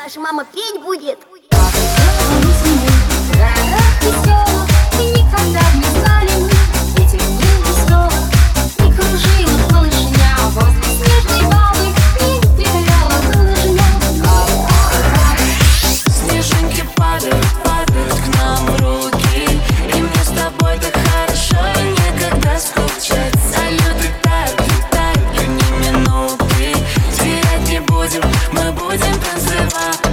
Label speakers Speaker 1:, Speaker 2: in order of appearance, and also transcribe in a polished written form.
Speaker 1: наша мама петь будет.
Speaker 2: Снежинки падают, падают к нам в руки, и мне с тобой так хорошо, никогда скучать. Салюты тают, летают, ни минуты, терять не будем, мы будем танцевать.